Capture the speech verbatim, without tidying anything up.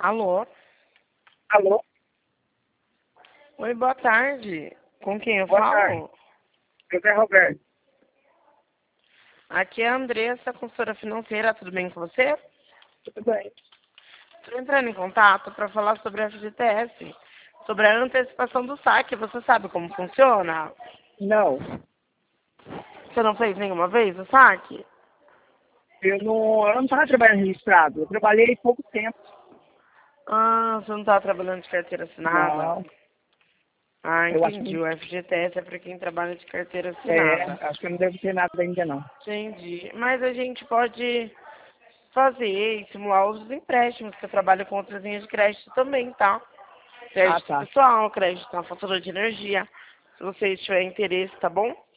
Alô? Alô? Oi, boa tarde. Com quem eu Boa falo? tarde. José Roberto. Aqui é a Andressa, consultora financeira. Tudo bem com você? Tudo bem. Estou entrando em contato para falar sobre a F G T S, sobre a antecipação do saque. Você sabe como funciona? Não, Você não fez nenhuma vez o saque? eu não eu não estava trabalhando registrado. Eu trabalhei pouco tempo. Ah, você não está trabalhando de carteira assinada? Não, Ah, eu acho entendi. que O F G T S é para quem trabalha de carteira é, assinada. acho que eu não devo ter nada ainda não. Entendi. Mas a gente pode fazer e simular outros empréstimos, que eu trabalho com outras linhas de crédito também, tá? Ah, Crédito tá. pessoal, crédito na fatura de energia. Se vocês tiverem interesse, tá bom?